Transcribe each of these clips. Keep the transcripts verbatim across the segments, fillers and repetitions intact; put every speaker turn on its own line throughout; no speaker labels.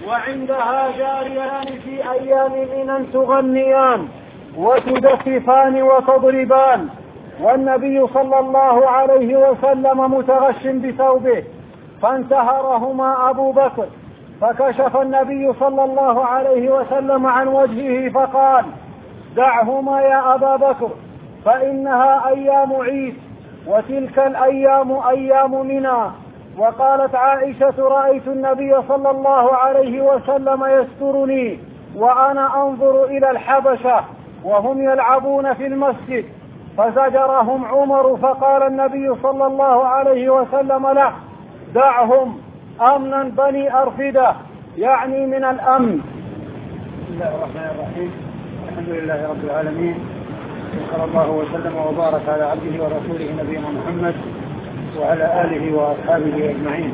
وعندها جاريان في أيام منى تغنيان وتدففان وتضربان، والنبي صلى الله عليه وسلم متغش بثوبه، فانتهرهما أبو بكر، فكشف النبي صلى الله عليه وسلم عن وجهه فقال: دعهما يا أبا بكر فإنها أيام عيد، وتلك الأيام أيام منى. وقالت عائشة: رأيت النبي صلى الله عليه وسلم يسترني وأنا أنظر إلى الحبشة وهم يلعبون في المسجد، فزجرهم عمر، فقال النبي صلى الله عليه وسلم له: دعهم، أمنا بني أرفدة، يعني من الأمن.
بسم الله الرحمن الرحيم. الحمد لله رب العالمين، صلى الله وسلم وبارك على عبده ورسوله نبينا محمد وعلى آله وأصحابه أجمعين.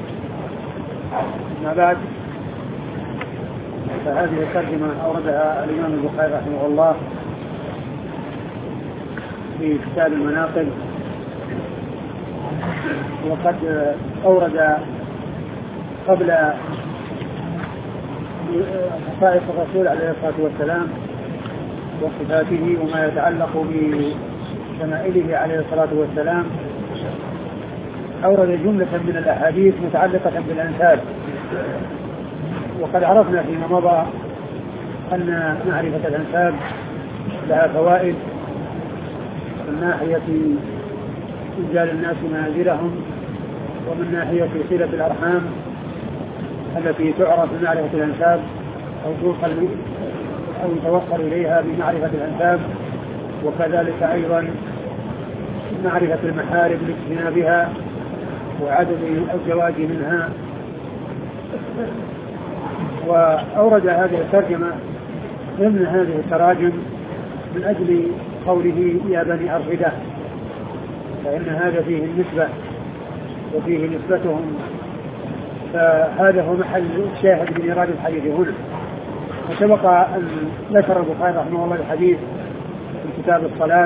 ما بعد، فهذه الترجمة أوردها الإمام البخاري رحمه الله في كتاب المناقب، وقد أورد قبل خصائص الرسول عليه الصلاة والسلام وصفاته وما يتعلق بشمائله عليه الصلاة والسلام، أورد جملة من الأحاديث متعلقة بالأنساب. وقد عرفنا فيما مضى أن معرفة الأنساب لها فوائد من ناحية إنزال الناس منازلهم، ومن ناحية صلة الأرحام التي تعرف بمعرفة الأنساب أو توصل أو يتوصل إليها بمعرفة الأنساب، وكذلك أيضا معرفة المحارم لاجتنابها وعدم الزواج منها. وأورد هذه الترجمة ضمن هذه التراجم من أجل قوله يا بني أرفدة، فإن هذا فيه النسبة وفيه نسبتهم، فهذا هو محل الشاهد من إيراد الحديث هنا. وسبق أن ذكر البخاري رحمه الله الحديث في كتاب الصلاة،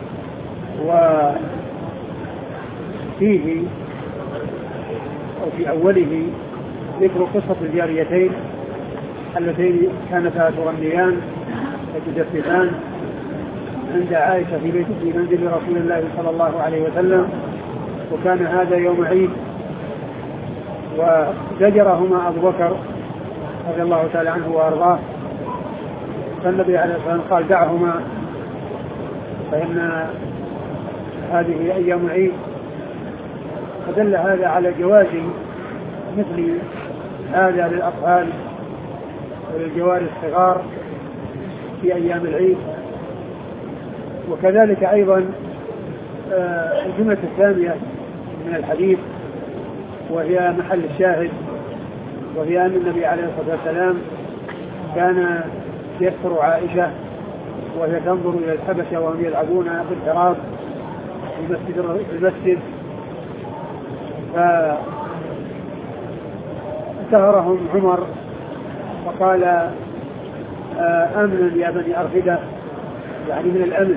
وفيه أو في أوله ذكر قصة الجاريتين اللتين كانتا تغنيان وتدففان عند عائشة في بيت في منزل رسول الله صلى الله عليه وسلم، وكان هذا يوم عيد، وزجرهما أبو بكر رضي الله تعالى عنه وأرضاه، فالنبي عليه الصلاة والسلام قال: دعهما فإن هذه أيام عيد. فدل هذا على جواز مثل هذا للأطفال وللجواري الصغار في أيام العيد. وكذلك أيضا الجملة الثانية من الحديث وهي محل الشاهد، وهي أن النبي عليه الصلاة والسلام كان يستر عائشة وهي تنظر إلى الحبشة وهم يلعبون في الحراب في المسجد، فانتهرهم عمر وقال: أمنا يا بني أرفدة، يعني من الأمن.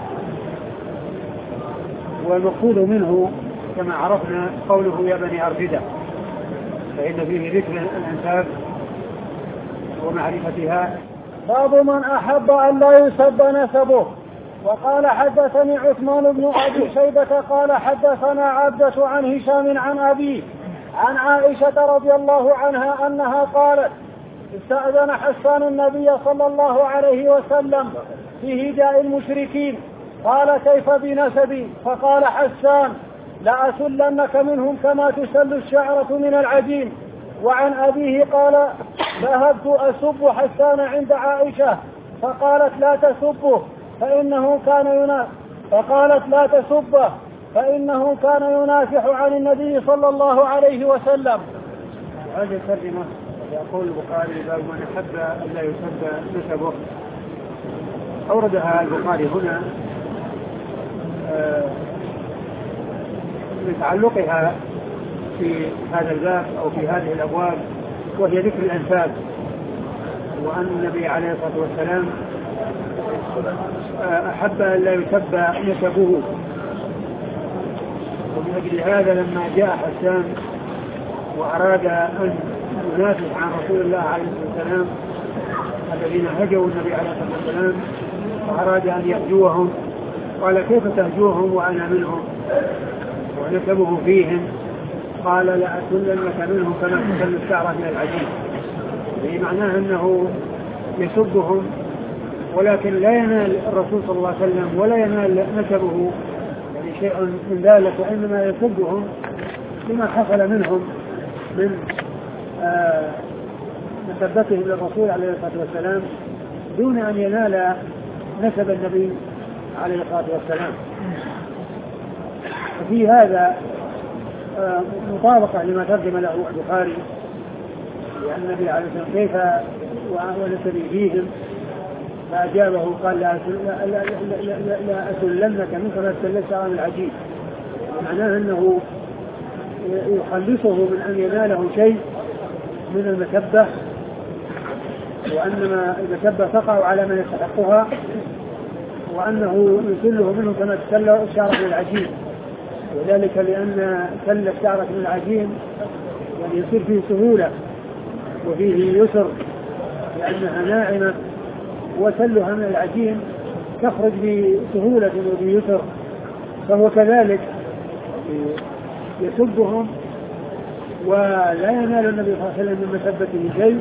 والمقصود منه كما عرفنا قوله يا بني أرفدة، فإن فيه ذكر الأنساب ومعرفتها.
باب من أحب أن لا يسب نسبه. وقال: حدثني عثمان بن أبي شيبة قال حدثنا عبدة عن هشام عن أبيه عن عائشة رضي الله عنها أنها قالت: استأذن حسان النبي صلى الله عليه وسلم في هداء المشركين، قال: كيف بنسبي؟ فقال حسان: لأسلنك منهم كما تسل الشعرة من العجين. وعن أبيه قال: ذهبت أسب حسان عند عائشة فقالت: لا تسبه فإنه كان ينافح فقالت لا تسبه فإنه كان ينافح عن النبي صلى الله عليه وسلم.
هذه الترجمة يقول البخاري: باب من أحب أن لا يسب نسبه. أوردها البخاري هنا لتعلقها في هذا الباب أو في هذه الأبواب، وهي ذكر الأنساب، وأن النبي عليه الصلاة والسلام أحب أن لا يسب نسبه. ومن أجل هذا لما جاء حسان وأراد أن ينافس عن رسول الله عليه الصلاة والسلام الذين هجوا النبي عليه الصلاة والسلام وأراد أن يهجوهم، قال كيف تهجوهم وأنا منهم ونسبه فيهم؟ قال لأكلنك منهم كما تكل الشعرة من العجين، يعني معناه أنه يسبهم ولكن لا ينال الرسول صلى الله عليه وسلم ولا ينال نسبه يعني شيء من ذلك، وإنما يسبهم لما حصل منهم من آه مسبتهم للرسول عليه الصلاة والسلام دون أن ينال نسب النبي عليه الصلاة والسلام. وفي هذا آه مطابقة لما ترجم له البخاري، لأن النبي عليه الصلاة والسلام كيف ونسبي فيهم، فأجابه قال لا أسلمك منك ما استلت عن العجيب، معناه أنه يخلصه من أن يناله شيء من المسبة، وأنما المسبة تقع على من يستحقها، وأنه يسله منه كما تسل الشعرة من العجين، وذلك لأن سل الشعرة من العجين يعني يصير فيه سهولة وفيه يسر لأنها ناعمة، وسلها من العجين تخرج بسهولة وبيسر، فهو كذلك يسبهم ولا ينال النبي صلى الله عليه وسلم من مسبته شيء.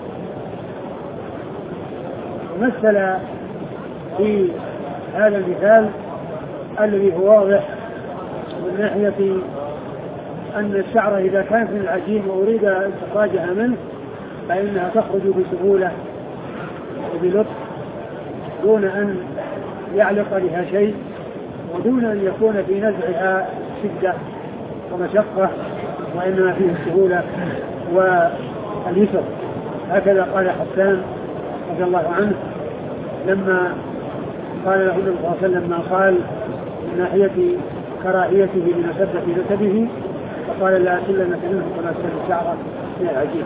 ومثل في هذا المثال الذي هو واضح من ناحية أن الشعرة إذا كانت من العجين وأريد استخراجها منه فإنها تخرج بسهولة وبلطف دون أن يعلق بها شيء، ودون أن يكون في نزعها شدة ومشقة، وإنما فيه السهولة واليسر. هكذا قال حسان رضي الله عنه لما قال له النبي صلى الله عليه وسلم ما قال من ناحية كراهيته لمسبة نسبه، فقال لا أسلنك منه كما سل الشعر من العجين.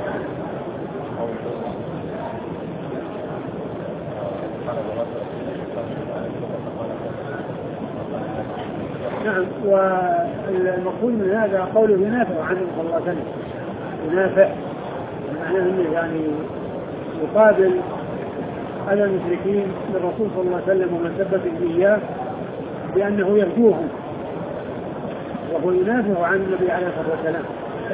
نعم. والمقصود من هذا قوله ينافع عنه صلى الله عليه وسلم، ينافع معناه انه يعني يقابل على المشركين للرسول صلى الله عليه وسلم ومن ثبت اياه بانه يهجوهم، وهو ينافع عن النبي عليه الصلاه والسلام.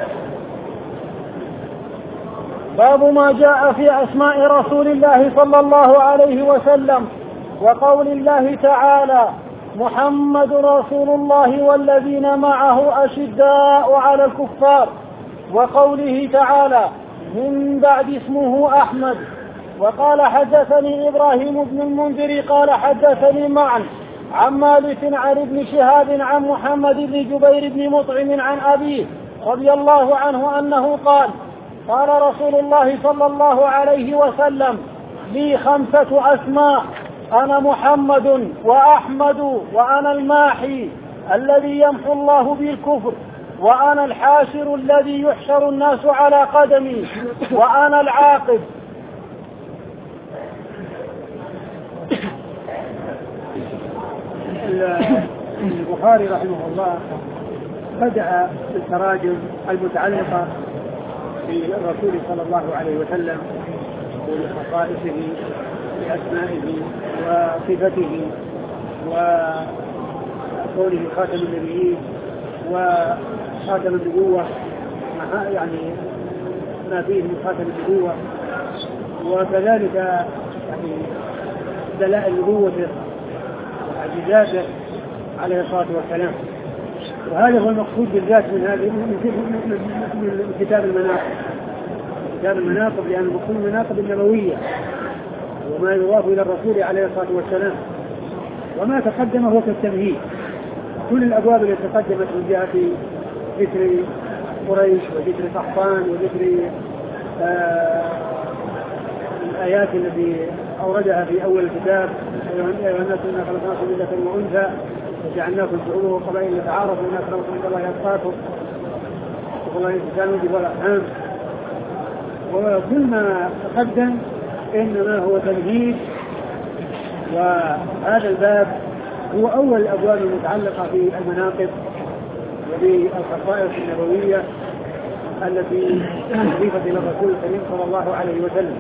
باب ما جاء في أسماء رسول الله صلى الله عليه وسلم وقول الله تعالى محمد رسول الله والذين معه أشداء على الكفار، وقوله تعالى من بعد اسمه أحمد. وقال حدثني إبراهيم بن المنذر قال حدثني معا عن مالك عن ابن شهاب عن محمد بن جبير بن مطعم عن أبيه رضي الله عنه أنه قال قال رسول الله صلى الله عليه وسلم لي خمسة أسماء أنا محمد وأحمد وأنا الماحي الذي يمحو الله بالكفر وأنا الحاشر الذي يحشر الناس على قدمي وأنا العاقب.
البخاري رحمه الله بدأ بالتراجم المتعلقة بالرسول صلى الله عليه وسلم وخصائصه بأسمائه وصفته وكونه خاتم النبيين وخاتم النبوة يعني ما فيه من خاتم النبوة، وكذلك يعني دلائل نبوته ومعجزاته عليه الصلاة والسلام. وهذا هو المقصود بالذات من هذه من كتاب المناقب. كتاب المناقب لأن المقصود المناقب النبوية وما يضاف إلى الرسول عليه الصلاة والسلام، وما تقدم هو كالتمهيد. كل الأبواب التي تقدمت من جهة ذكر قريش وذكر قحطان وذكر آه الآيات التي أوردها في أول الكتاب يا الناس إنا خلقناكم من ذكر وأنثى وجعلناكم شعوبا وقبائل لتعارفوا إن أكرمكم عند الله أتقاكم والله الإنسان يجب الأرحام. وكل ما تقدم إنما هو تمهيد، وهذا الباب هو أول الأبواب المتعلقة بالمناقب وبالخصائص النبوية التي أضيفت إلى الرسول الكريم صلى الله عليه وسلم.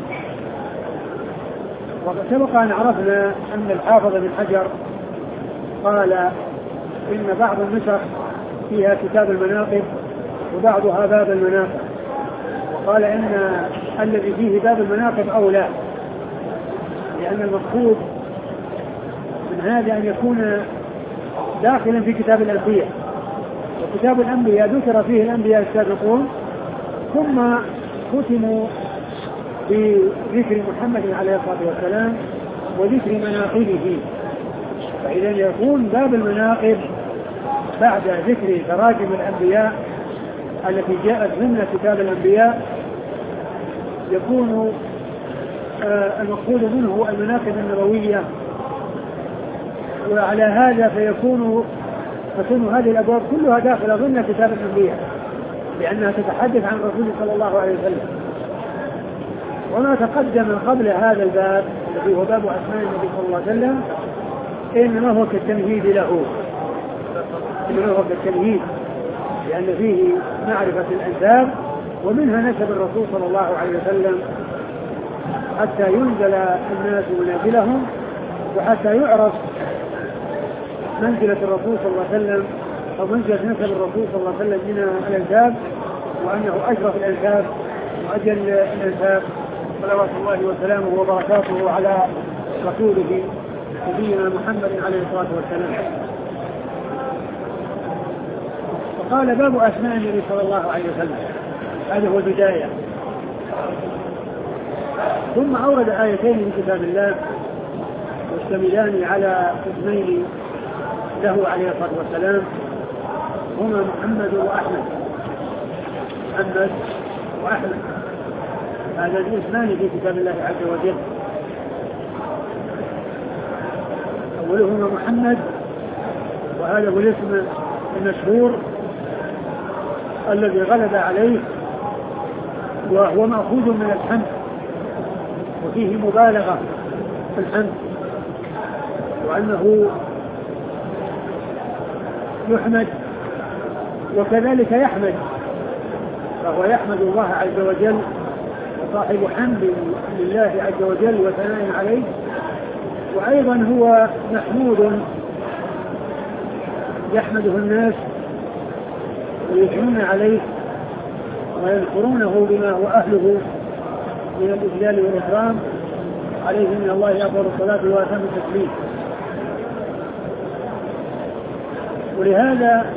وقد سبق أن عرفنا أن الحافظ بن حجر قال إن بعض النسخ فيها كتاب المناقب وبعضها باب المناقب، وقال إن الذي فيه باب المناقب أولى، لأن المقصود من هذا أن يكون داخلا في كتاب الأنبياء، وكتاب الأنبياء ذكر فيه الأنبياء السابقون ثم ختموا بذكر محمد عليه الصلاة والسلام وذكر مناقبه، فإذا يكون باب المناقب بعد ذكر تراجم الأنبياء التي جاءت ضمن كتاب الأنبياء يكون آه المقصود منه المناقب النبوية، وعلى هذا فيكون تكون هذه الأبواب كلها داخلة ضمن كتاب الأنبياء لأنها تتحدث عن الرسول صلى الله عليه وسلم. وما تقدم قبل هذا الباب الذي هو باب أسماء النبي صلى الله عليه وسلم إنما هو كالتمهيد له، إنما هو كالتمهيد لأن فيه معرفة الأنساب ومنها نسب الرسول صلى الله عليه وسلم حتى ينزل الناس منازلهم وحتى يعرف منزلة الرسول صلى الله عليه وسلم أو منزلة نسب الرسول صلى الله عليه وسلم من الأنساب، وأنه أشرف الأنساب وأجل الأنساب، صلوات الله وسلامه وبركاته على رسوله نبينا محمد عليه الصلاة والسلام. وقال باب أسماء النبي صلى الله عليه وسلم، هذا هو البداية. ثم أورد آيتين من كتاب الله يشتملان على اسمين له عليه الصلاة والسلام هما محمد وأحمد. محمد وأحمد هذا الاسمان في كتاب الله عز وجل، أولهما محمد وهذا هو الاسم المشهور الذي غلب عليه وهو مأخوذ من الحمد وفيه مبالغة في الحمد، وأنه يحمد وكذلك يحمد، فهو يحمد الله عز وجل وصاحب حمد لله عز وجل وثناء عليه، وأيضا هو محمود يحمده الناس ويثنون عليه ويذكرونه بما هو أهله من الإجلال والإكرام، عليه من الله أفضل الصلاة وأتم التسليم. ولهذا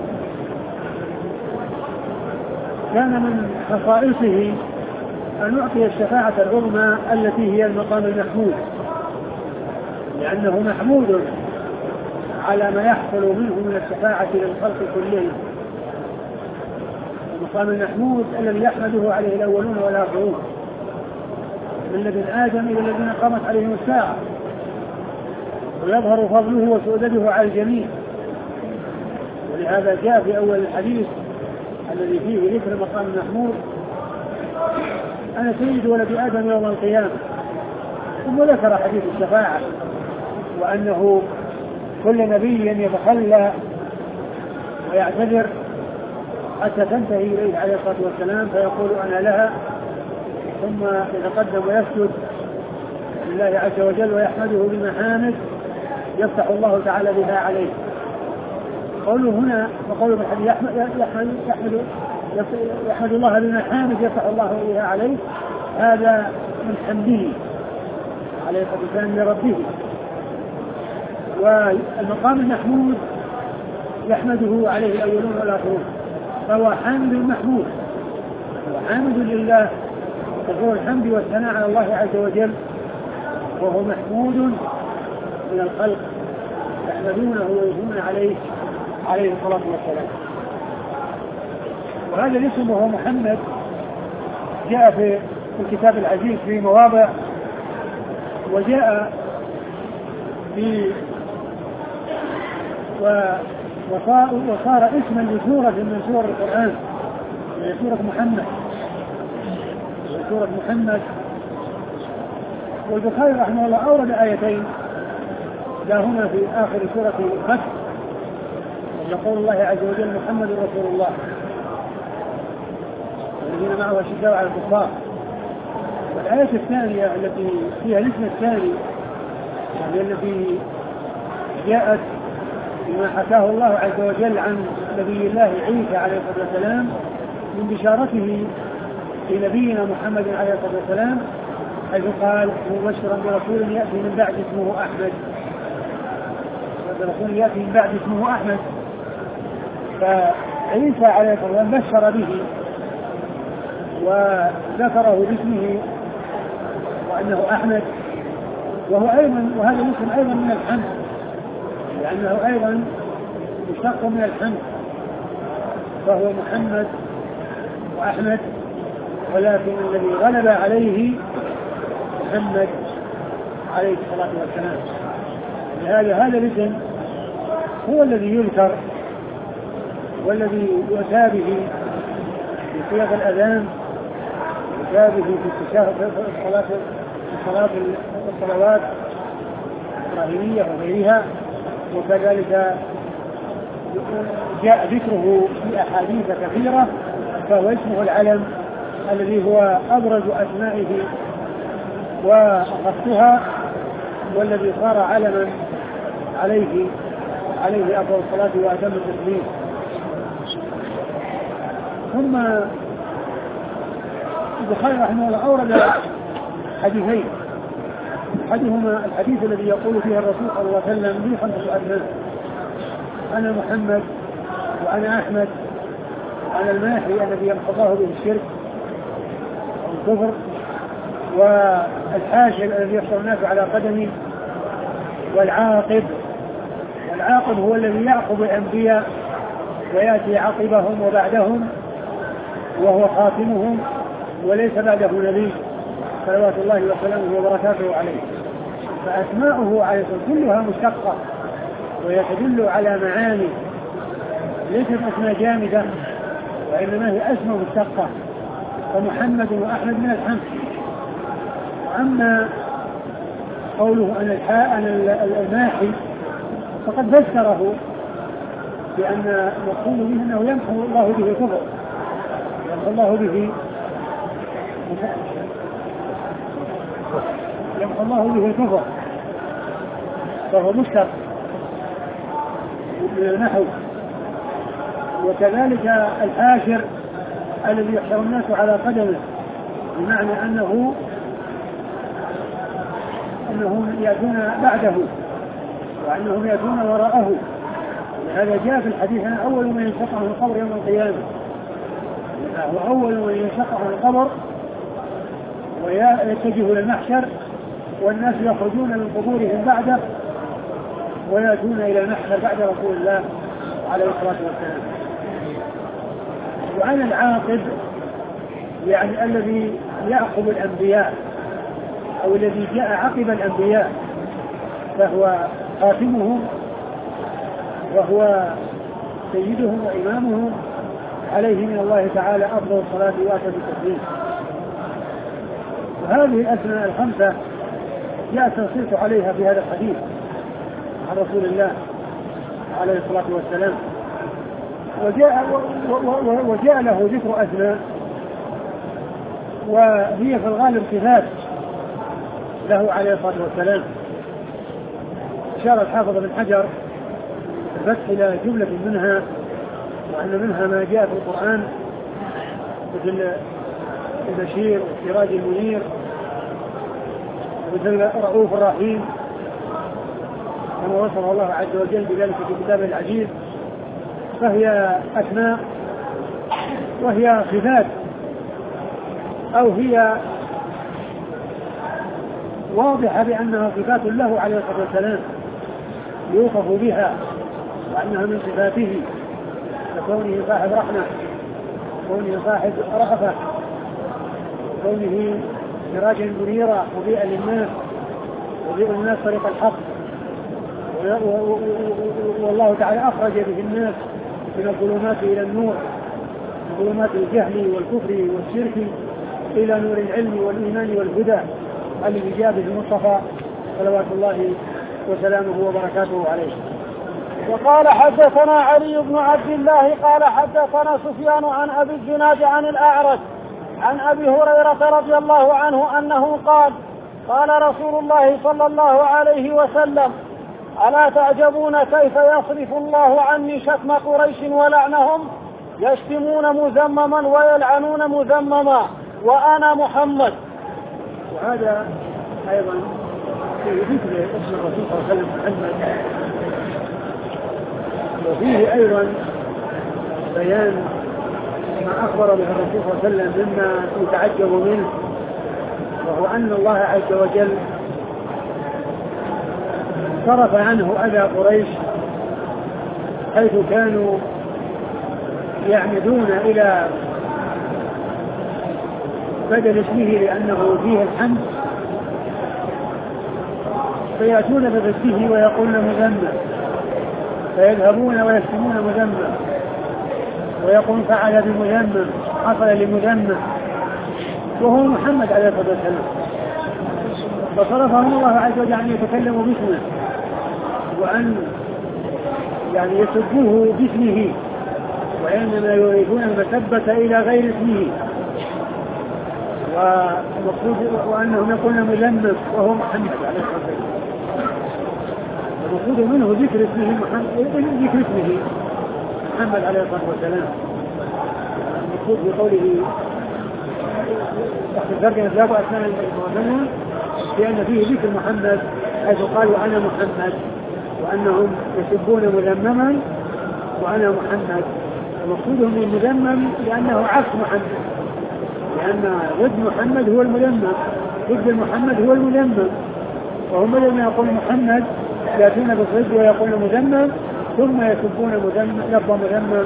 كان من خصائصه أن يعطي الشفاعة العظمى التي هي المقام المحمود، لأنه محمود على ما يحصل منه من الشفاعة للخلق كلهم. المقام المحمود الذي يحمده عليه الأولون والآخرون من لدن آدم إلى الذين قامت عليهم الساعة، ويظهر فضله وسؤدده على الجميع. ولهذا جاء في أول الحديث الذي فيه ذكر مقام محمود: أنا سيد ولد آدم يوم القيامة. ثم ذكر حديث الشفاعة وأنه كل نبي يتخلى ويعتذر حتى تنتهي إليه عليه الصلاة والسلام فيقول أنا لها، ثم يتقدم ويسجد لله عز وجل ويحمده بمحامد يفتح الله تعالى بها عليه. قوله هنا وقوله في الحديث يحمد, يحمد, يحمد, يحمد الله بمحامد يفتح الله بها عليه، هذا من حمده عليه الصلاة والسلام لربه. والمقام المحمود يحمده عليه الأولون والآخرون، فهو حامد محمود، هو حامد لله كثير الحمد والثناء على الله عز وجل، وهو محمود من الخلق يحمدونه ويثنون عليه عليه الصلاة والسلام. وهذا الاسم وهو محمد جاء في الكتاب العزيز في مواضع، وجاء في وصار, وصار اسما لسورة من سور القرآن، من سورة محمد من سورة محمد. والبخاري رحمه الله أورد آيتين هنا في آخر سورة الفتح، وقول الله عز وجل محمد رسول الله. والذين معه أشداء على الكفار. والآية الثانية التي فيها الاسم الثاني يعني التي جاءت بما حكاه الله عز وجل عن نبي الله عيسى عليه الصلاة والسلام من بشارته لنبينا محمد عليه الصلاة والسلام، حيث قال مبشرا برسول يأتي من بعد اسمه أحمد، برسول يأتي من بعد اسمه أحمد. فعيسى عليه الصلاة والسلام بشر به وذكره باسمه وأنه أحمد، وهو أيضا وهذا الاسم أيضا من الحمد، لأنه أيضا مشتق من الحمد، فهو محمد وأحمد، ولكن الذي غلب عليه محمد عليه الصلاة والسلام. لهذا هذا الاسم هو الذي يذكر والذي يؤتى به في صيغ الأذان، يؤتى به في الصلاة الصلاة الصلوات الإبراهيمية وغيرها، وكذلك جاء ذكره في أحاديث كثيرة، فهو اسمه العلم الذي هو أبرز أسمائه وأخصها، والذي صار علما عليه عليه أفضل الصلاة وأتم التسليم. ثم البخاري رحمه الله أورد حديثين، أحدهما الحديث الذي يقول فيه الرسول صلى الله عليه وسلم لي خمسة أسماء: أنا محمد، وأنا أحمد، وأنا الماحي الذي يمحو الله به الشرك والكفر، والحاشر الذي يحشر الناس على قدمي، والعاقب. والعاقب هو الذي يعقب الأنبياء ويأتي عقبهم وبعدهم وهو خاتمهم وليس بعده نبي صلوات الله وسلامه وبركاته عليه. فأسماؤه عليه كلها مشتقة وهي تدل على معاني ليست أسماء جامدة، وإنما هي أسماء مشتقة، فمحمد وأحمد من الحمد. أما قوله أن الماحي فقد فسره بأن مقصود به أنه يمحو الله به الكفر، يمحو الله به يمحو الله به الكفر، فهو مشتق من النحو. وكذلك الحاشر الذي يحشر الناس على قدمه، بمعنى أنه أنهم يأتون بعده وأنهم يأتون وراءه. هذا جاء في الحديث أن أول من ينشق عن القبر يوم القيامة، هو أول من ينشق عن القبر ويتجه للمحشر، والناس يخرجون من قبورهم بعده ويأتون إلى المحشر بعد رسول الله عليه الصلاة والسلام. وعن العاقب يعني الذي يعقب الأنبياء أو الذي جاء عقب الأنبياء، فهو خاتمهم وهو سيدهم وإمامهم، عليه من الله تعالى أفضل الصلاة وأتم التسليم. وهذه الأسماء الخمسة جاء التنصيص عليها في هذا الحديث عن رسول الله عليه الصلاة والسلام، وجاء, وجاء له ذكر أسماء وهي في الغالب صفات له عليه الصلاة والسلام. أشار الحافظ بن حجر الفتح إلى جملة منها، وأن منها ما جاء في القرآن مثل البشير والسراج المنير مثل رؤوف الرحيم، كما وصف الله عز وجل بذلك في كتابه العزيز. فهي أسماء وهي صفات، أو هي واضحة بأنها صفات له عليه الصلاة والسلام يوصف بها، وأنها من صفاته، كونه صاحب رحمة، كونه صاحب رأفة، كونه سراجا منيرا مضيئا للناس، يضيء الناس طريق الحق، والله تعالى أخرج به الناس من الظلمات إلى النور، من ظلمات الجهل والكفر والشرك إلى نور العلم والإيمان والهدى الذي جاء به المصطفى صلوات الله وسلامه وبركاته عليه.
وقال حدثنا علي بن عبد الله قال حدثنا سفيان عن أبي الزناد عن الأعرج عن أبي هريرة رضي الله عنه أنه قال قال رسول الله صلى الله عليه وسلم ألا تعجبون كيف يصرف الله عني شتم قريش ولعنهم يشتمون مذمما ويلعنون مذمما وأنا محمد.
وهذا أيضا في ذكر اسم الرسول صلى الله عليه وسلم محمد، وفيه أيضا بيان ما أخبر به الرسول صلى الله عليه وسلم مما يتعجب منه، وهو أن الله عز وجل صرف عنه أذى قريش، حيث كانوا يعمدون إلى بدل اسمه لأنه فيه الحمد، فيأتون بضده ويقولون مذمم، فيذهبون ويشتمون مذمم ويقول فعل بمذمم حصل لمذمم وهو محمد عليه الصلاة والسلام. فصرفهم الله عز وجل أن يتكلموا باسمه وأن يعني يسبوه باسمه، وإنما يريدون المسبة إلى غير اسمه، والمقصود وأنهم يقولون مذمم وهو محمد عليه الصلاة والسلام. المقصود منه ذكر اسمه محمد، ذكر اسمه محمد عليه الصلاة والسلام. المقصود بقوله تحت الترجمة ثلاثة أسماء المؤمنين لأن فيه ذكر محمد، حيث قالوا أنا محمد، وأنهم يسبون مذمما وأنا محمد. ومقصودهم المذمم لأنه عكس محمد، لأن ضد محمد هو المذمم، ضد محمد هو المذمم، وهم لما يقول محمد يأتون بالضد ويقول مذمم ثم يسبون مذمم لفظ مذمم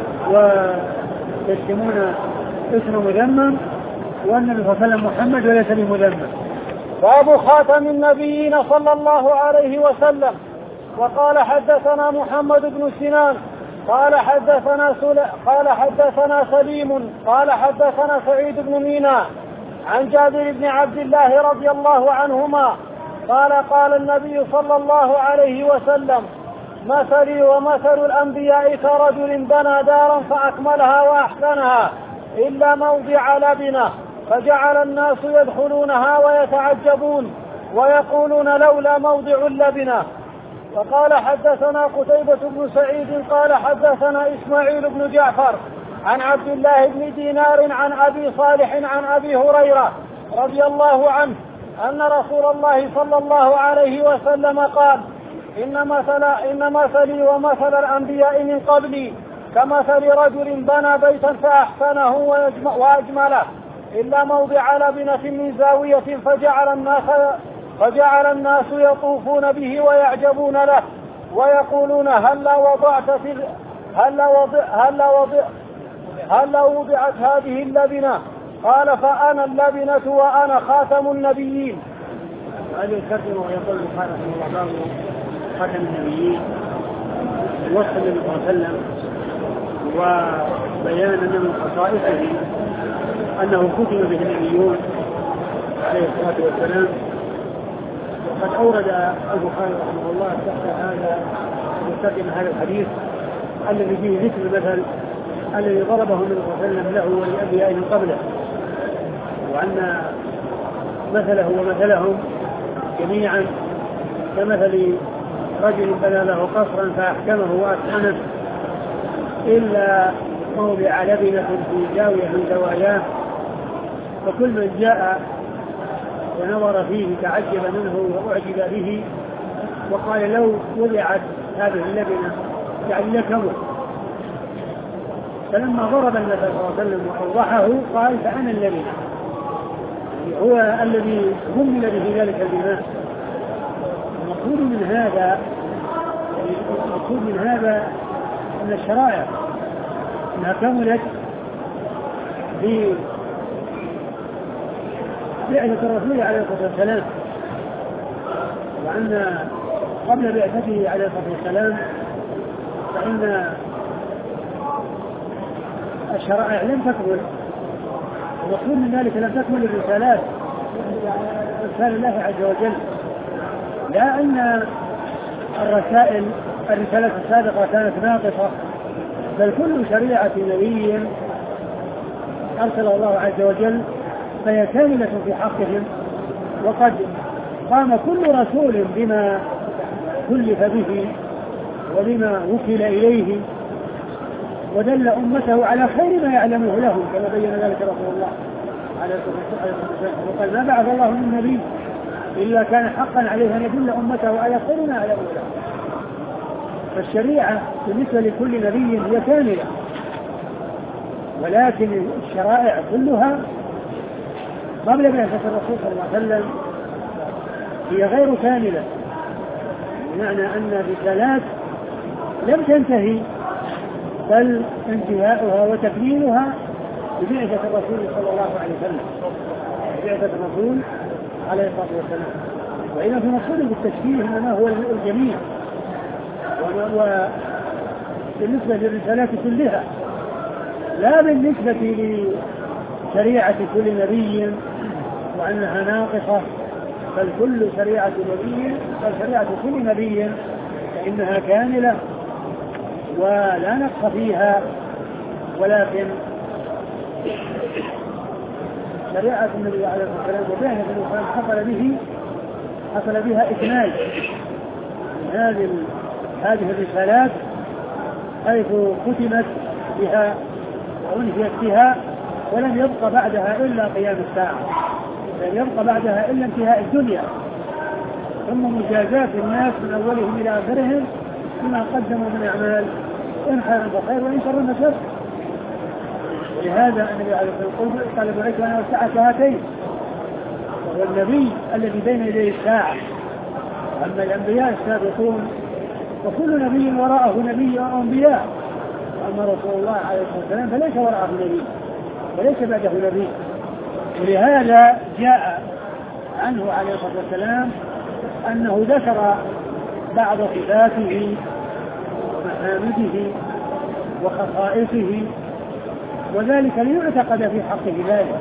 ويشتمون اسم مذمم، والنبي صلى الله عليه وسلم محمد وليس بمذمم.
باب خاتم النبيين صلى الله عليه وسلم. وقال حدثنا محمد بن سنان قال حدثنا سل... قال حدثنا سليم قال حدثنا سعيد بن مينا عن جابر بن عبد الله رضي الله عنهما قال قال النبي صلى الله عليه وسلم مثلي ومثل الأنبياء كرجل بنى دارا فأكملها وأحسنها إلا موضع لبنة، فجعل الناس يدخلونها ويتعجبون ويقولون لولا موضع اللبنة. وقال حدثنا قتيبة بن سعيد قال حدثنا إسماعيل بن جعفر عن عبد الله بن دينار عن أبي صالح عن أبي هريرة رضي الله عنه أن رسول الله صلى الله عليه وسلم قال إن مثل إن مثلي ومثل الأنبياء من قبلي كمثل رجل بنى بيتا فأحسنه وأجمله إلا موضع لبنة من زاوية فجعل الناس فجعل الناس يطوفون به ويعجبون له ويقولون هل وضعت في هل وضع هل وضع هل وضعت هذه اللبنة؟ قال فأنا اللبنة وأنا خاتم النبيين.
هذا الكلمة ويقول سبحانه وتعالى خاتم النبيين، وصف النبي صلى الله عليه وسلم وبيان أن من خصائصه أنه ختم به النبيون عليه الصلاة والسلام. وقد أورد البخاري رحمه الله تحت هذا مستقيم هذا الحديث الذي فيه ذكر المثل الذي ضربه النبي صلى الله عليه وسلم له ولأنبيائه من قبله، وأن مثله ومثلهم جميعا كمثل رجل بنى له قصرا فأحكمه وأتقنه إلا موضع لبنة في زاوية من زواياه، فكل من جاء ونظر فيه تعجب منه وأعجب به وقال لو وضعت هذه اللبنة يعني لكمل. فلما ضرب النبي صلى الله عليه وسلم وأوضحه قال فأنا اللبنة، هو الذي همل به ذلك البناء. المقصود من هذا المقصود من هذا أن الشرائع أنها كملت في بعثة الرسول عليه الصلاة والسلام، وأن قبل بعثته عليه الصلاة والسلام فإن الشرائع لم تكمل، المقصود من ذلك لم تكمل الرسالات رسالة الله عز وجل، لا أن الرسائل الرسالة السابقة كانت ناقصة، بل كل شريعة نبي أرسله الله عز وجل فهي كاملة في حقهم. وقد قام كل رسول بما كلف به وبما وكل إليه ودل أمته على خير ما يعلمه لهم كما بين ذلك رسول الله عليه الصلاة والسلام. وقال ما بعث الله من نبي إلا كان حقا عليه أن يدل أمته على خير ما يعلمه لهم. فالشريعة بالنسبة لكل نبي هي كاملة، ولكن الشرائع كلها قبل بعثة الرسول صلى الله عليه وسلم هي غير كاملة، بمعنى أن الرسالات لم تنتهي بل انتهاؤها وتكميلها ببعثة الرسول صلى الله عليه وسلم، ببعثة الرسول عليه الصلاة والسلام. وإذا في مقصود بالتشبيه إنما هو الجميع، وبالنسبة للرسالات كلها لا بالنسبة لشريعة كل نبي وأنها ناقصة، بل كل شريعة نبي بل شريعة كل نبي فإنها كاملة ولا نقص فيها، ولكن شريعة النبي عليه الصلاة والسلام وبعثة الإسلام حصل به حصل بها إكمال هذه هذه الرسالات، حيث ختمت بها وأنهيت بها، ولم يبق بعدها إلا قيام الساعة، لم يبق بعدها إلا انتهاء الدنيا، ثم مجازات الناس من أولهم إلى آخرهم بما قدموا من أعمال، إن خيرا فخير وإن شرا فشر. ولهذا النبي عليه الصلاة والسلام قال بعثت أنا والساعة كهاتين، وهو النبي الذي بين يديه الساعة. أما الأنبياء السابقون وكل نبي وراءه نبي وأنبياء، أما رسول الله عليه الصلاة والسلام فليس وراءه نبي وليس بعده نبي. ولهذا جاء عنه عليه الصلاة والسلام أنه ذكر بعض صفاته ومحامده وخصائصه، وذلك ليعتقد في حقه ذلك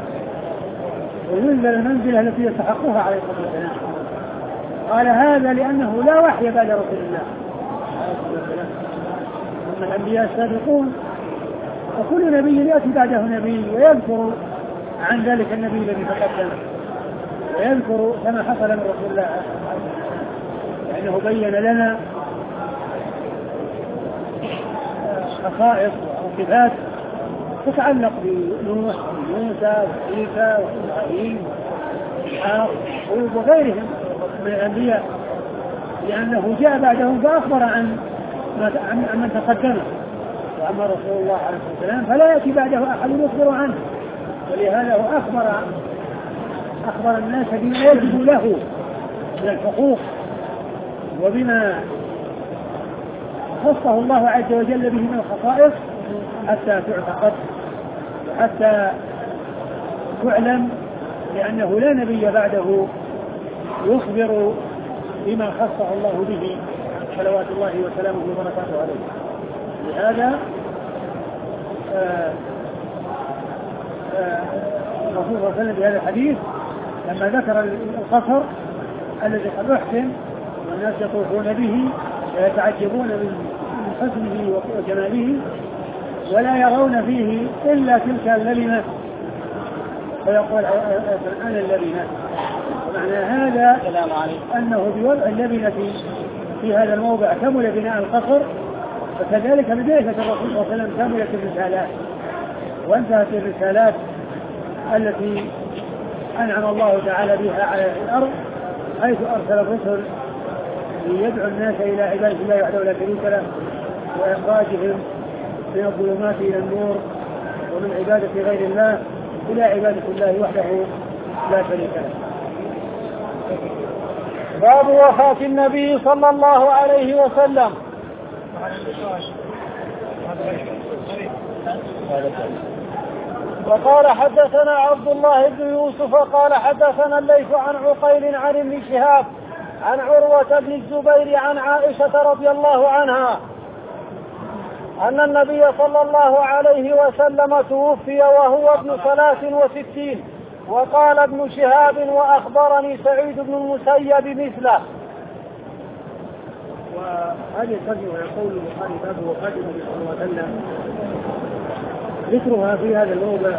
وينزل المنزلة التي يستحقها عليه الصلاة والسلام. قال هذا لأنه لا وحي بعد رسول الله عليه الصلاة والسلام. أما الأنبياء السابقون وكل نبي يأتي بعده نبي ويذكر عن ذلك النبي الذي تقدم، ويذكر كما حصل من رسول الله عليه الصلاة والسلام، لأنه بين لنا خصائص وصفات تتعلق بنوح وموسى وعيسى وإبراهيم وإسحاق وغيرهم من الأنبياء، لأنه جاء بعدهم فأخبر عن عن من تقدمه. وأما رسول الله عليه الصلاة والسلام فلا يأتي بعده أحد يخبر عنه، ولهذا هو أخبر أخبر الناس بما يجب له من الحقوق وبما خصه الله عز وجل به من الخصائص حتى تعتقد وحتى تعلم، لأنه لا نبي بعده يخبر بما خصه الله به صلوات الله وسلامه وبركاته عليه. لهذا الرسول صلى الله عليه وسلم بهذا الحديث لما ذكر القصر الذي قد أحسن والناس يطوفون به ويتعجبون من حسنه وجماله ولا يرون فيه إلا تلك اللبنة، فيقول أنا اللبنة. ومعنى هذا أنه بوضع اللبنة في هذا الموضع كمل بناء القصر، فكذلك بداية الرسول صلى الله عليه وسلم كملت الرسالات وانتهت الرسالات التي أنعم الله تعالى بها على الأرض، حيث أرسل الرسل ليدعو الناس إلى عبادة الله وحده لا شريك له وإخراجهم من الظلمات إلى النور ومن عبادة غير الله إلى عبادة الله وحده لا شريك له.
باب وفاة النبي صلى الله عليه وسلم. وقال حدثنا عبد الله بن يوسف قال حدثنا الليث عن عقيل عن ابن شهاب عن عروة بن الزبير عن عائشة رضي الله عنها أن النبي صلى الله عليه وسلم توفي وهو ابن ثلاث وستين. وقال ابن شهاب وأخبرني سعيد بن المسيب مثله.
وهذه الترجمة يقول البخاري باب وفاة النبي صلى الله عليه وسلم ذكرها في هذا الموضع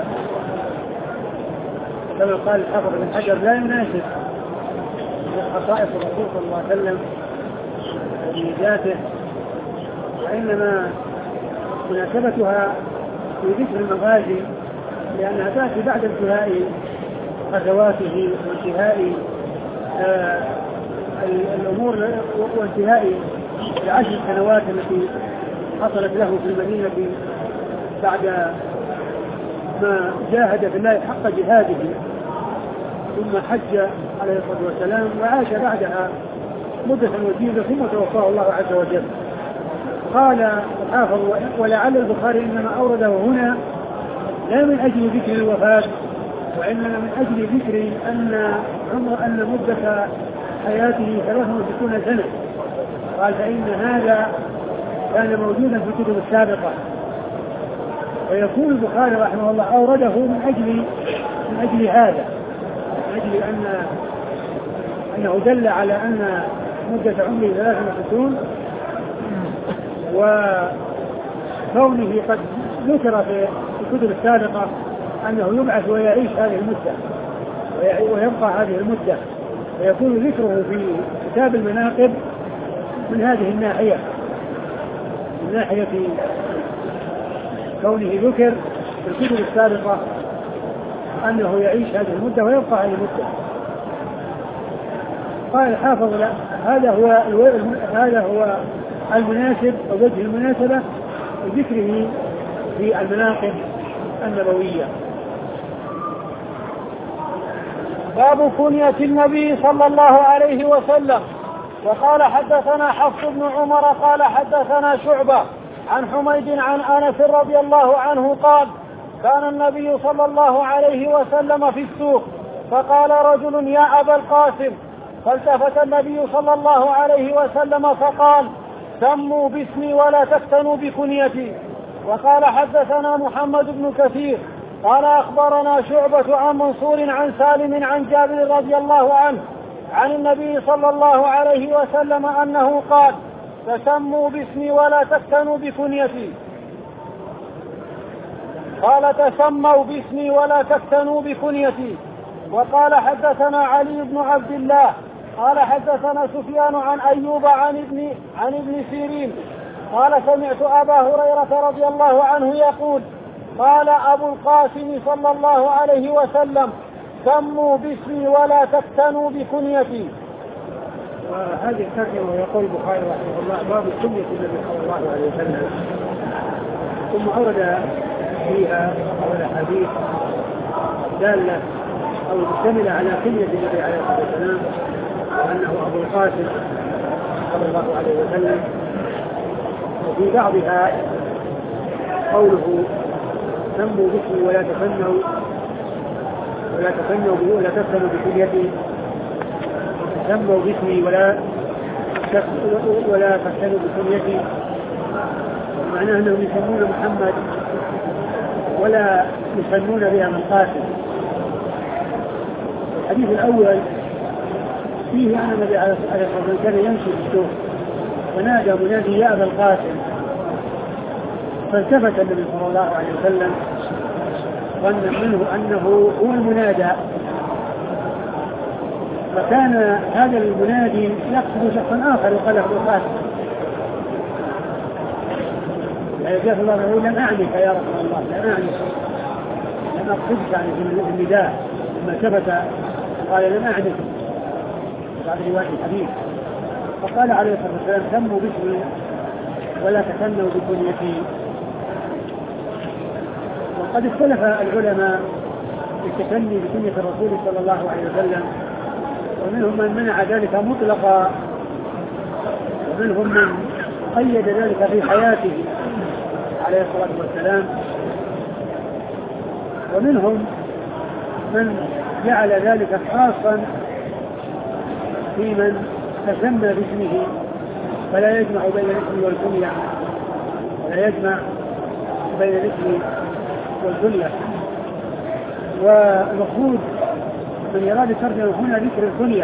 كما قال الحافظ بن حجر لا يناسب خصائص الرسول صلى الله عليه وسلم وميزاته، وإنما مناسبتها في ذكر المغازي لأنها تأتي بعد انتهاء غزواته وانتهاء آه الأمور وانتهاء العشر سنوات التي حصلت له في المدينة بعد ما جاهد في الله حق جهاده، ثم حج عليه الصلاة والسلام وعاش بعدها مدة وجيزة ثم توفاه الله عز وجل. قال الحافظ ولعل البخاري إنما أورده هنا لا من أجل ذكر الوفاة وإنما من أجل ذكر أن عمر أن مدة حياته ثلاثة وستون سنة. قال فإن هذا كان موجودا في الكتب السابقة، ويكون البخاري رحمه الله أورده من أجل من أجل هذا، من أجل أن أنه دل على أن مدة عمره ثلاثة وستون، وكونه قد ذكر في الكتب السابقة أنه يبعث ويعيش هذه المدة ويبقى هذه المدة، ويكون ذكره في كتاب المناقب من هذه الناحية، من ناحية كونه ذكر في الكتب السابقة أنه يعيش هذه المدة ويبقى هذه المدة. قال الحافظ لا هذا هو هذا هو المناسب أو وجه المناسبة لذكره في المناقب النبوية.
باب كنية النبي صلى الله عليه وسلم. وقال حدثنا حفص بن عمر قال حدثنا شعبة عن حميد عن أنس رضي الله عنه قال كان النبي صلى الله عليه وسلم في السوق فقال رجل يا أبا القاسم، فالتفت النبي صلى الله عليه وسلم فقال سموا باسمي ولا تفتنوا بكنيتي. وقال حدثنا محمد بن كثير قال أخبرنا شعبة عن منصور عن سالم عن جابر رضي الله عنه عن النبي صلى الله عليه وسلم أنه قال تسموا باسمي ولا تفتنوا بكنيتي. قال تسموا باسمي ولا تفتنوا بكنيتي. وقال حدثنا علي بن عبد الله قال حدثنا سفيان عن أيوب عن ابن, عن ابن سيرين قال سمعت أبا هريرة رضي الله عنه يقول قال أبو القاسم صلى الله عليه وسلم سموا باسمي ولا تفتنوا بكنيتي.
وهذه الترجمة يقول البخاري رحمه الله باب كنية النبي صلى الله عليه وسلم، ثم أورد فيها أول حديث دالة أو مشتملة على كنية النبي عليه الصلاة والسلام وأنه أبو القاسم صلى الله عليه وسلم، وفي بعضها قوله سموا باسمي ولا تفنوا ولا تفنوا ولا تفتنوا بكنيتي، سموا باسمي ولا ولا تفتنوا بكنيتي، معناه أنهم يسمون محمد ولا يسمون بها من قاسم. الحديث الأول فيه أن النبي عليه الصلاة والسلام كان يمشي في السوق ونادى منادي يا أبا القاسم، فالتفت النبي صلى الله عليه وسلم ظن منه أنه هو المنادى، فكان هذا المنادي يقصد شخصا آخر وقال له القاسم، يعني جاء الله يقول لم أعنك يا رسول الله، لم أعنك لم أقصدك يعني في النداء، لما التفت قال لم أعنك بعد رواية الحديث، فقال عليه الصلاة والسلام سموا باسمي ولا تسموا بكنيتي. وقد اختلف العلماء في التسمي بكنية الرسول صلى الله عليه وسلم، ومنهم من منع ذلك مطلقا ومنهم من قيد ذلك في حياته عليه الصلاة والسلام، ومنهم من جعل ذلك خاصا في من تسمى باسمه فلا يجمع بين الاسم والكنية ولا يجمع بين الاسم والكنية. والمقصود من يراد الترجمة هنا ذكر الكنية،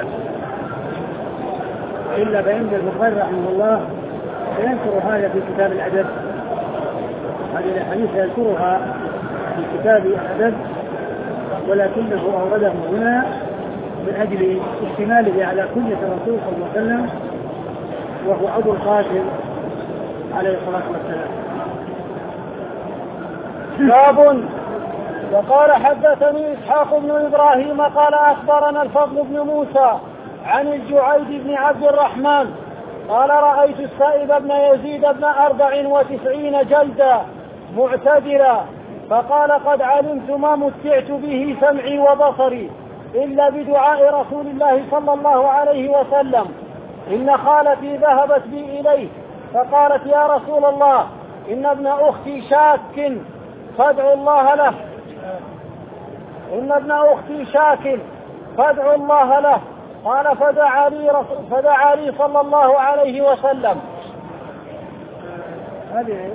إلا بأن البخاري رحمه الله سيذكر هذا في كتاب الأدب، هذه الحديث سيذكرها في كتاب الأدب، ولكنه أورده هنا من أجل اشتماله على كنية الرسول صلى الله عليه وسلم وهو أبو القاسم عليه الصلاة والسلام.
باب. وقال حدثني إسحاق بن إبراهيم قال أخبرنا الفضل بن موسى عن الجعيد بن عبد الرحمن قال رأيت السائب بن يزيد بن أربع وتسعين جلدا معتدلا فقال قد علمت ما متعت به سمعي وبصري إلا بدعاء رسول الله صلى الله عليه وسلم إن خالتي ذهبت بي إليه فقالت يا رسول الله إن ابن أختي شاك فادعوا الله له إن ابن أختي شاك فادعوا الله له قال فدعا لي, فدعا لي صلى الله عليه وسلم.
هذه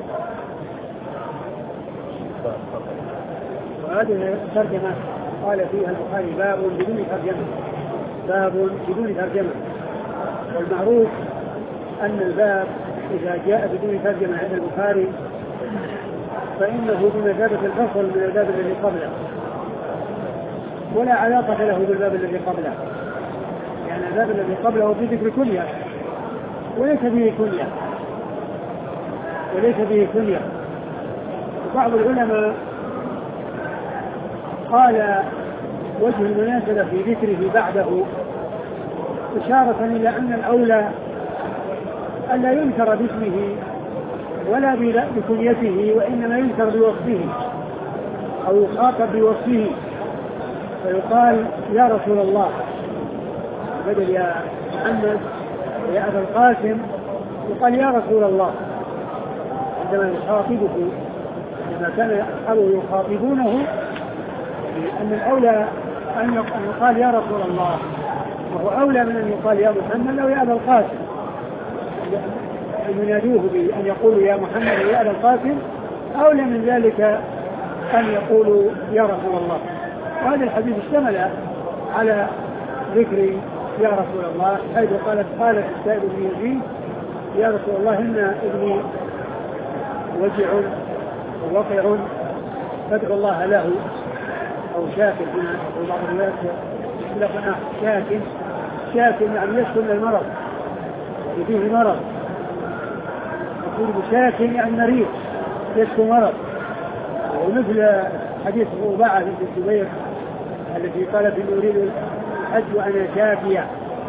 وهذه ترجمة قال فيها البخاري باب بدون ترجمة، باب بدون ترجمة. والمعروف أن الباب إذا جاء بدون ترجمة عند البخاري فإنه بمثابة الفصل من الباب الذي قبله ولا علاقة له بالباب الذي قبله، يعني الباب الذي قبله في ذكر كنية وليس به كنية وليس به كنية. وبعض العلماء قال وجه المناسبة في ذكره بعده إشارة إلى أن الأولى ألا ينكر باسمه ولا بكنيته وإنما ينكر بوصفه أو يخاطب بوصفه فيقال يا رسول الله بدل يا محمد يا أبا القاسم يقال يا رسول الله عندما يخاطبه، لما كان أصحابه يخاطبونه أن الأولى أن يقال يا رسول الله، وهو أولى من أن يقال يا محمد أو يا أبا القاسم، أن ينادوه بأن يقولوا يا محمد ويا أبا القاسم أولى من ذلك أن يقولوا يا رسول الله. وهذا الحديث اشتمل على ذكر يا رسول الله، حيث قالت قالت السائب بن يزيد يا رسول الله إن ابني وجع ووقع فادعو الله له، أو شاكل هنا في بعض الروايات لقنا شاكل شاكل يعني يشكو من المرض فيه مرض، يقول بشاكل يعني مريض يشكو مرض. ومثل حديث رباعة بنت الزبير التي قالت إن أريد الحج وأنا شاكية،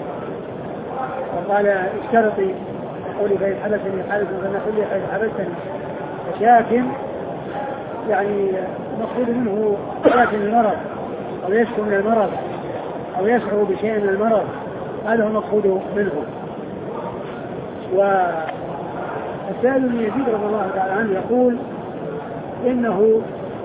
وقال اشترطي قولي فإن حبسني حارس فنقول لي حيث حبستني فشاك يعني مقصود منه شاك المرض أو يشكو من المرض أو يشعر بشيء من المرض، هذا هو مقصود منه. والسائل بن يزيد رضي الله تعالى عنه يقول إنه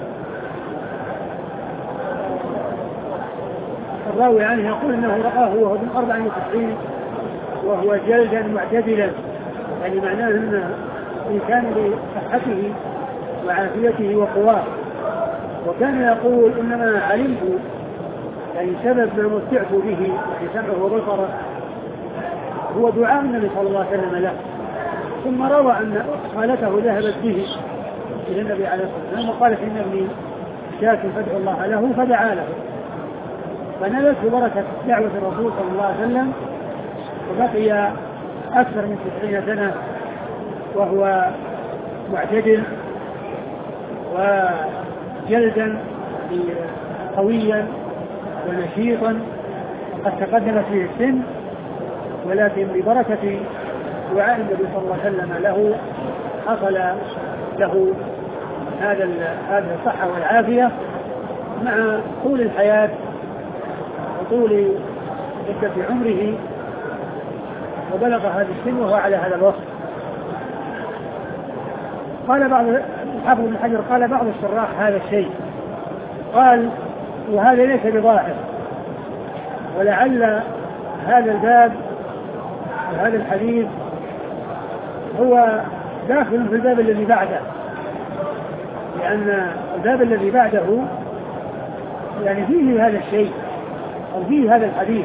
الراوي عنه يقول إنه رآه وهو من أربع وتسعين وهو جلدا معتدلا، يعني معناه أنه إنسان بصحته وعافيته وقواه. وكان يقول إنما علمت يعني سبب ما متعت به يعني سمعه وبصره هو دعاء النبي صلى الله عليه وسلم له، ثم روى أن خالته ذهبت به إلى النبي عليه الصلاة والسلام وقالت إن ابني شاك فادعو الله له فدعا له، فنالت بركة دعوة الرسول صلى الله عليه وسلم وبقي أكثر من تسعين سنة وهو معتدل وجلدا قويا ونشيطا، وقد تقدمت به السن، ولكن ببركة دعاء النبي صلى الله عليه وسلم له حصل له هذا هذه الصحة والعافية مع طول الحياة وطول مدة عمره، وبلغ هذا السن وهو على هذا الوصف. قال بعض الحافظ بن حجر قال بعض الشراح هذا الشيء، قال وهذا ليس بظاهر، ولعل هذا الباب وهذا الحديث هو داخل في الباب الذي بعده، لأن الباب الذي بعده يعني فيه هذا الشيء أو فيه هذا الحديث،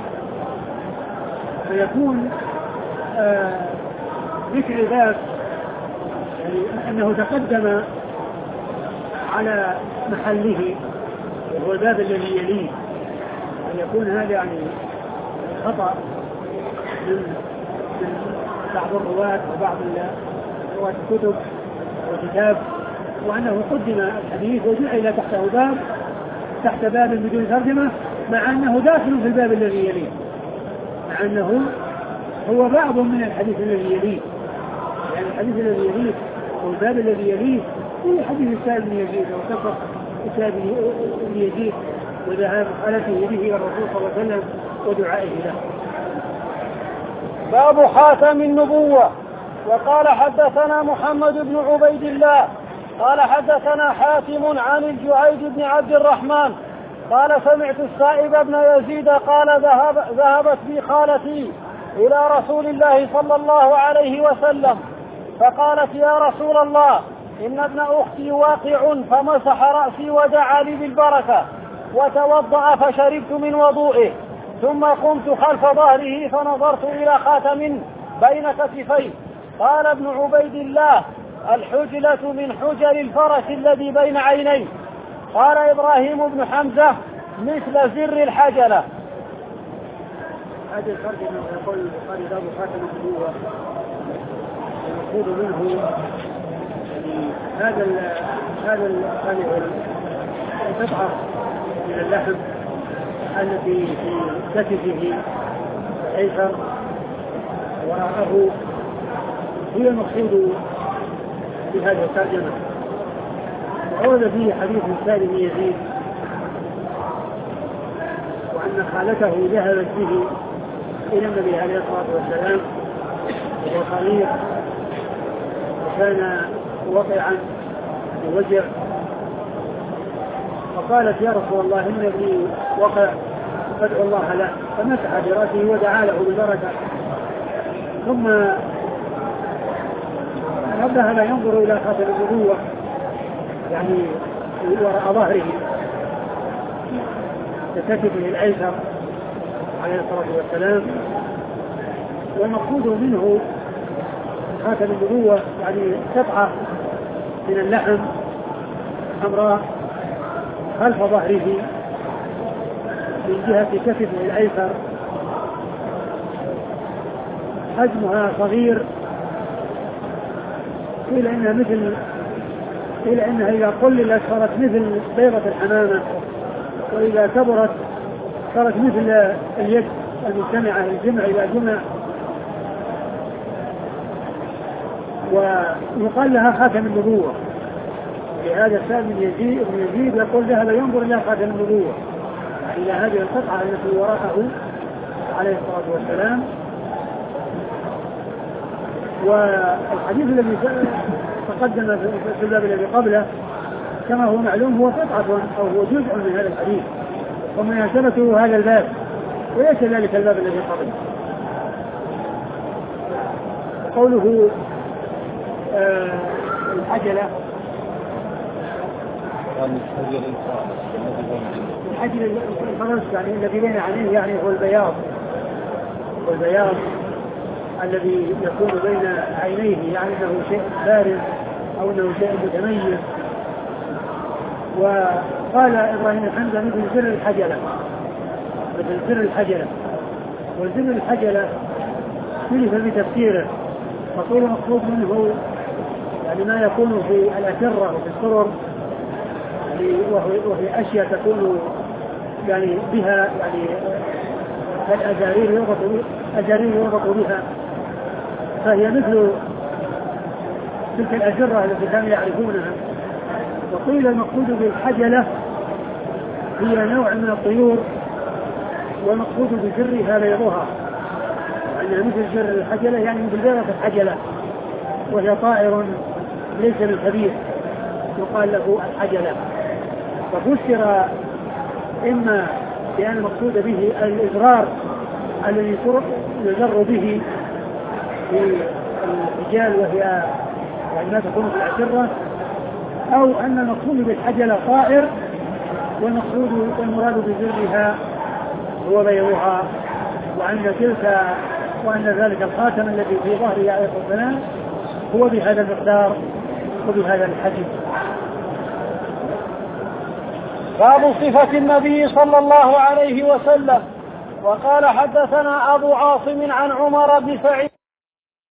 فيكون آه ذكر الباب يعني أنه تقدم على محله وهو الباب الذي يليه، أن يكون هذا يعني خطأ من من بعض الرواة وبعض رواة الكتب والكتاب، وأنه قدم الحديث وجعل تحته باب تحت باب بدون ترجمة، مع أنه داخل في الباب الذي يليه، مع أنه هو بعض من الحديث الذي يليه، يعني الحديث الذي يليه والباب الذي يليه هو حديث السائب بن يزيد وسبق السائب بن يزيد وذهاب حالته به إلى الرسول صلى الله عليه وسلم ودعائه له.
باب خاتم النبوة. وقال حدثنا محمد بن عبيد الله قال حدثنا حاتم عن الجعيد بن عبد الرحمن قال سمعت السائب بن يزيد قال ذهب ذهبت بي خالتي إلى رسول الله صلى الله عليه وسلم فقالت يا رسول الله إن ابن أختي واقع، فمسح رأسي ودعا لي بالبركة وتوضأ فشربت من وضوئه، ثم قمت خلف ظهره فنظرت إلى خاتم بين كتفيه. قال ابن عبيد الله الحجلة من حجل الفرس الذي بين عينيه. قال إبراهيم بن حمزة مثل زر الحجلة.
هذا الفرق من يقول قال باب خاتم النبوة المقصود منه هذا هذا القطعة من اللحم التي في كتفه الأيسر وراءه هي المقصود بهذه الترجمة. وأورد فيه حديث السائب بن يزيد وأن خالته ذهبت به إلى النبي عليه الصلاة والسلام وهو صغير وكان وقعا بوجع، فقالت يا رسول الله إن ابني وقع فادعو الله له، فمسح برأسه ودعا له بالبركة، ثم ذهب ينظر إلى خاتم النبوة يعني وراء ظهره كتفه الأيسر عليه الصلاة والسلام. والمقصود منه خاتم النبوة يعني قطعة من اللحم حمراء خلف ظهره من جهة كتفه الأيسر، حجمها صغير، قيل إنها مثل قيل إنها إذا قللت صارت مثل بيضة الحمامة، وإذا كبرت صارت مثل اليد المجتمعة الجمع إلى جمع، ويقال لها خاتم النبوة. لهذا السائب بن يزيد بن يزيد يقول ذهب ينظر إلى خاتم النبوة، إلى هذه القطعة التي وراءه عليه الصلاة والسلام. والحديث الذي تقدم في الباب الذي قبله كما هو معلوم هو قطعة أو هو جزء من هذا الحديث ومناسبته هذا الباب وليس ذلك الباب الذي قبله. قوله آه الحجلة الحجل الفرس يعني الذي بين عينيه يعني هو البياض، والبياض الذي يكون بين عينيه يعني انه شيء بارز او انه شيء متميز. وقال ابراهيم الحمزة مثل زر الحجلة، مثل زر الحجلة، والزر الحجلة اختلف بتفسيره، فقيل مقصود منه يعني ما يكون في الأسرة وفي السرر وهي أشياء تكون يعني بها يعني الأزارير يربط أزارير يربط بها، فهي مثل تلك الأسرة التي كانوا يعرفونها. وقيل المقصود بالحجلة هي نوع من الطيور، والمقصود بزرها بيضها، يعني مثل زر الحجلة يعني مثل بيضة الحجلة، وهي طائر ليس بالكبير يقال له الحجلة. ففسر إما بأن المقصود به الإزرار الذي يزر به في الرجال وهي يعني ما تكون في الأسرة، أو أن المقصود بالحجلة طائر والمقصود والمراد بزرها هو بيضها، وأن تلك وأن ذلك الخاتم الذي في ظهره عليه الصلاة والسلام هو بهذا المقدار وبهذا الحجم.
باب صفة النبي صلى الله عليه وسلم. وقال حدثنا أبو عاصم عن عمر بن سعيد